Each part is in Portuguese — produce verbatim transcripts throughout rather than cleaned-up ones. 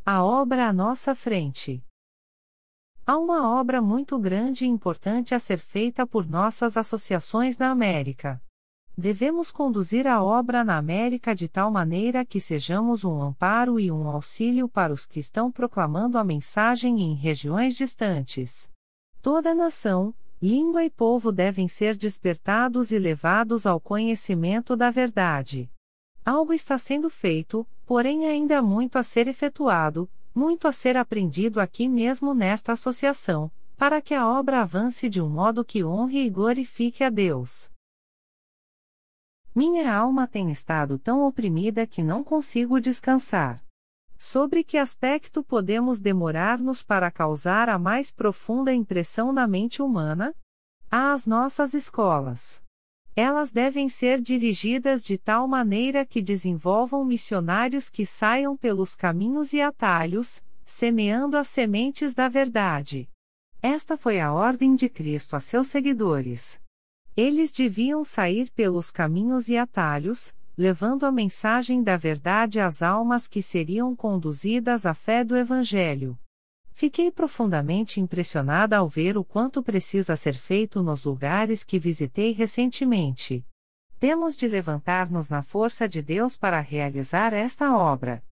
A obra à nossa frente. Há uma obra muito grande e importante a ser feita por nossas associações na América. Devemos conduzir a obra na América de tal maneira que sejamos um amparo e um auxílio para os que estão proclamando a mensagem em regiões distantes. Toda nação, língua e povo devem ser despertados e levados ao conhecimento da verdade. Algo está sendo feito, porém ainda há muito a ser efetuado, muito a ser aprendido aqui mesmo nesta associação, para que a obra avance de um modo que honre e glorifique a Deus. Minha alma tem estado tão oprimida que não consigo descansar. Sobre que aspecto podemos demorar-nos para causar a mais profunda impressão na mente humana? Às nossas escolas. Elas devem ser dirigidas de tal maneira que desenvolvam missionários que saiam pelos caminhos e atalhos, semeando as sementes da verdade. Esta foi a ordem de Cristo a seus seguidores. Eles deviam sair pelos caminhos e atalhos, levando a mensagem da verdade às almas que seriam conduzidas à fé do Evangelho. Fiquei profundamente impressionada ao ver o quanto precisa ser feito nos lugares que visitei recentemente. Temos de levantar-nos na força de Deus para realizar esta obra.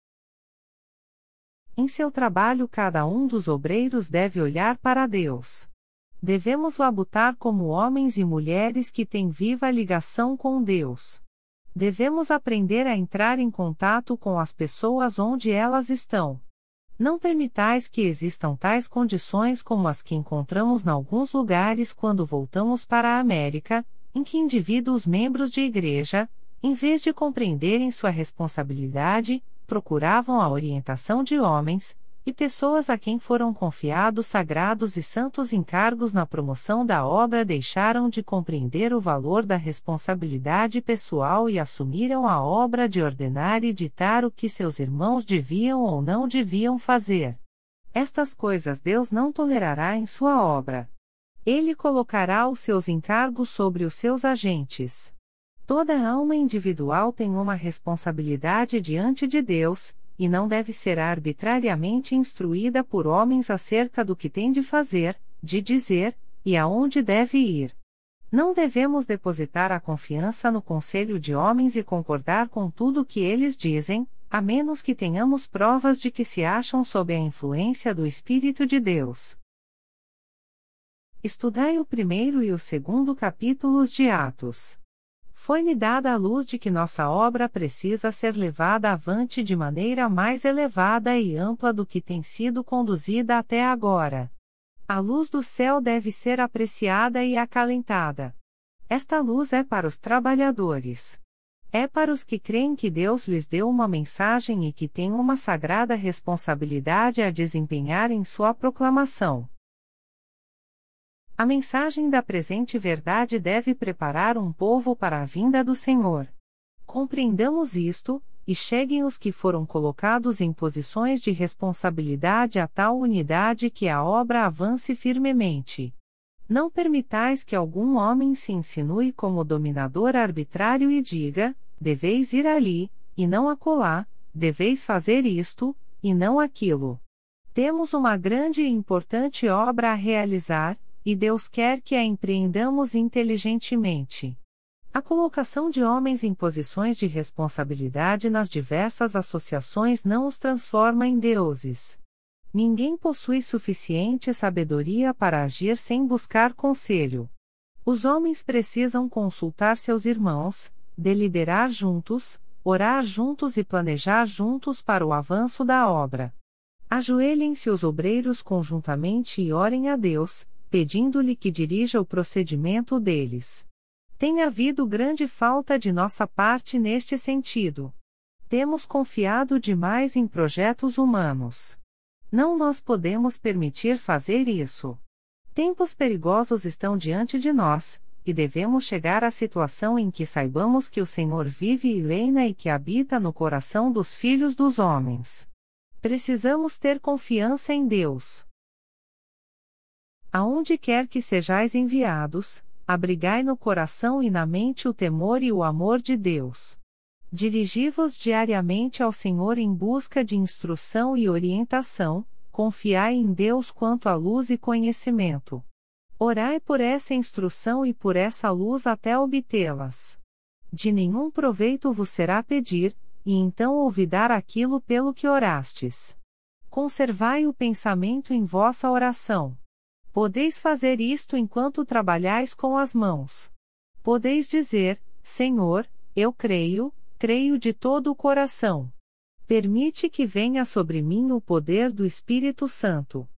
Em seu trabalho, cada um dos obreiros deve olhar para Deus. Devemos labutar como homens e mulheres que têm viva ligação com Deus. Devemos aprender a entrar em contato com as pessoas onde elas estão. Não permitais que existam tais condições como as que encontramos em alguns lugares quando voltamos para a América, em que indivíduos membros de igreja, em vez de compreenderem sua responsabilidade, procuravam a orientação de homens, e pessoas a quem foram confiados sagrados e santos encargos na promoção da obra deixaram de compreender o valor da responsabilidade pessoal e assumiram a obra de ordenar e ditar o que seus irmãos deviam ou não deviam fazer. Estas coisas Deus não tolerará em sua obra. Ele colocará os seus encargos sobre os seus agentes. Toda alma individual tem uma responsabilidade diante de Deus, e não deve ser arbitrariamente instruída por homens acerca do que tem de fazer, de dizer, e aonde deve ir. Não devemos depositar a confiança no conselho de homens e concordar com tudo o que eles dizem, a menos que tenhamos provas de que se acham sob a influência do Espírito de Deus. Estudai o primeiro e o segundo capítulos de Atos. Foi-me dada a luz de que nossa obra precisa ser levada avante de maneira mais elevada e ampla do que tem sido conduzida até agora. A luz do céu deve ser apreciada e acalentada. Esta luz é para os trabalhadores. É para os que creem que Deus lhes deu uma mensagem e que têm uma sagrada responsabilidade a desempenhar em sua proclamação. A mensagem da presente verdade deve preparar um povo para a vinda do Senhor. Compreendamos isto, e cheguem os que foram colocados em posições de responsabilidade a tal unidade que a obra avance firmemente. Não permitais que algum homem se insinue como dominador arbitrário e diga, deveis ir ali, e não acolá, deveis fazer isto, e não aquilo. Temos uma grande e importante obra a realizar, e Deus quer que a empreendamos inteligentemente. A colocação de homens em posições de responsabilidade nas diversas associações não os transforma em deuses. Ninguém possui suficiente sabedoria para agir sem buscar conselho. Os homens precisam consultar seus irmãos, deliberar juntos, orar juntos e planejar juntos para o avanço da obra. Ajoelhem-se os obreiros conjuntamente e orem a Deus, pedindo-lhe que dirija o procedimento deles. Tem havido grande falta de nossa parte neste sentido. Temos confiado demais em projetos humanos. Não nós podemos permitir fazer isso. Tempos perigosos estão diante de nós, e devemos chegar à situação em que saibamos que o Senhor vive e reina e que habita no coração dos filhos dos homens. Precisamos ter confiança em Deus. Aonde quer que sejais enviados, abrigai no coração e na mente o temor e o amor de Deus. Dirigi-vos diariamente ao Senhor em busca de instrução e orientação, confiai em Deus quanto à luz e conhecimento. Orai por essa instrução e por essa luz até obtê-las. De nenhum proveito vos será pedir, e então olvidar aquilo pelo que orastes. Conservai o pensamento em vossa oração. Podeis fazer isto enquanto trabalhais com as mãos. Podeis dizer: Senhor, eu creio, creio de todo o coração. Permite que venha sobre mim o poder do Espírito Santo.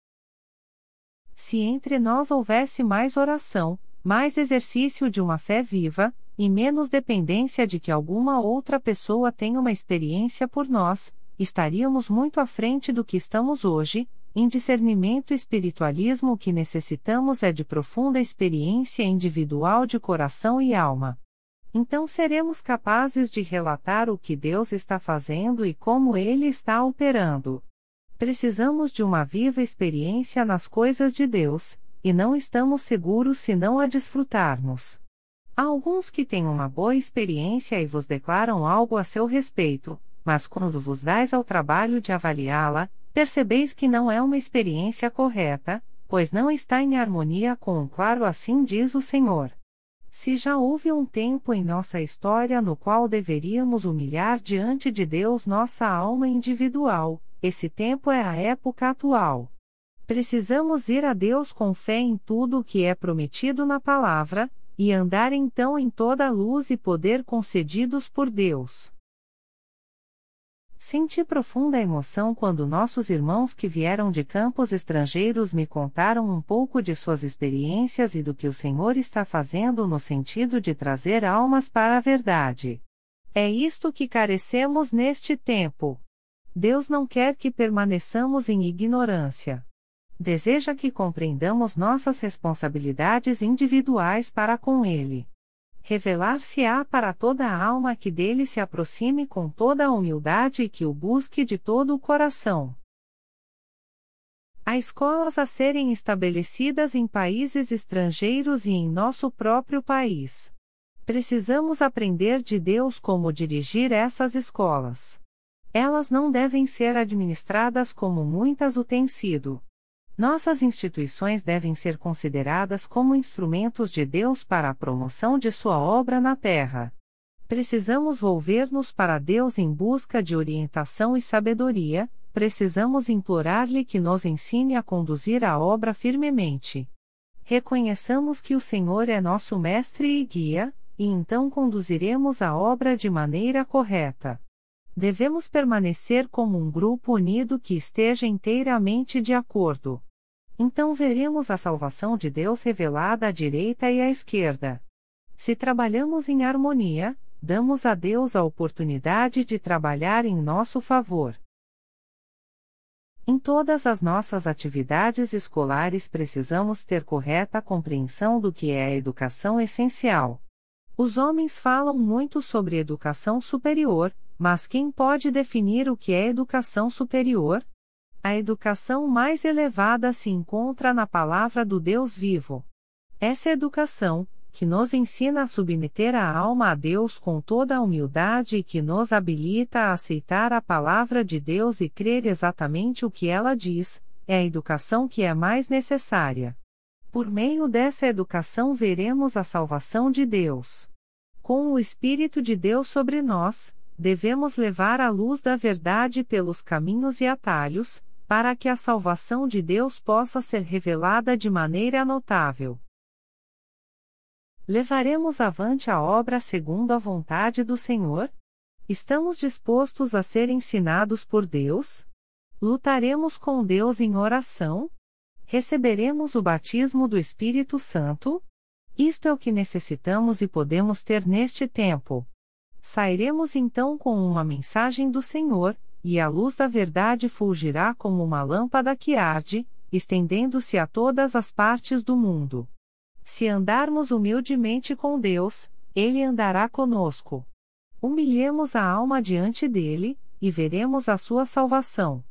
Se entre nós houvesse mais oração, mais exercício de uma fé viva, e menos dependência de que alguma outra pessoa tenha uma experiência por nós, estaríamos muito à frente do que estamos hoje. Em discernimento e espiritualismo, o que necessitamos é de profunda experiência individual de coração e alma. Então seremos capazes de relatar o que Deus está fazendo e como Ele está operando. Precisamos de uma viva experiência nas coisas de Deus, e não estamos seguros se não a desfrutarmos. Há alguns que têm uma boa experiência e vos declaram algo a seu respeito, mas quando vos dais ao trabalho de avaliá-la, percebeis que não é uma experiência correta, pois não está em harmonia com o claro assim diz o Senhor. Se já houve um tempo em nossa história no qual deveríamos humilhar diante de Deus nossa alma individual, esse tempo é a época atual. Precisamos ir a Deus com fé em tudo o que é prometido na palavra, e andar então em toda a luz e poder concedidos por Deus. Senti profunda emoção quando nossos irmãos que vieram de campos estrangeiros me contaram um pouco de suas experiências e do que o Senhor está fazendo no sentido de trazer almas para a verdade. É isto que carecemos neste tempo. Deus não quer que permaneçamos em ignorância. Deseja que compreendamos nossas responsabilidades individuais para com Ele. Revelar-se-á para toda a alma que dele se aproxime com toda a humildade e que o busque de todo o coração. Há escolas a serem estabelecidas em países estrangeiros e em nosso próprio país. Precisamos aprender de Deus como dirigir essas escolas. Elas não devem ser administradas como muitas o têm sido. Nossas instituições devem ser consideradas como instrumentos de Deus para a promoção de sua obra na terra. Precisamos volver-nos para Deus em busca de orientação e sabedoria, precisamos implorar-lhe que nos ensine a conduzir a obra firmemente. Reconheçamos que o Senhor é nosso mestre e guia, e então conduziremos a obra de maneira correta. Devemos permanecer como um grupo unido que esteja inteiramente de acordo. Então veremos a salvação de Deus revelada à direita e à esquerda. Se trabalhamos em harmonia, damos a Deus a oportunidade de trabalhar em nosso favor. Em todas as nossas atividades escolares precisamos ter correta compreensão do que é a educação essencial. Os homens falam muito sobre educação superior, mas quem pode definir o que é educação superior? A educação mais elevada se encontra na palavra do Deus vivo. Essa educação, que nos ensina a submeter a alma a Deus com toda a humildade e que nos habilita a aceitar a palavra de Deus e crer exatamente o que ela diz, é a educação que é mais necessária. Por meio dessa educação veremos a salvação de Deus. Com o Espírito de Deus sobre nós, devemos levar a luz da verdade pelos caminhos e atalhos, para que a salvação de Deus possa ser revelada de maneira notável. Levaremos avante a obra segundo a vontade do Senhor? Estamos dispostos a ser ensinados por Deus? Lutaremos com Deus em oração? Receberemos o batismo do Espírito Santo? Isto é o que necessitamos e podemos ter neste tempo. Sairemos então com uma mensagem do Senhor, e a luz da verdade fulgirá como uma lâmpada que arde, estendendo-se a todas as partes do mundo. Se andarmos humildemente com Deus, Ele andará conosco. Humilhemos a alma diante dele, e veremos a sua salvação.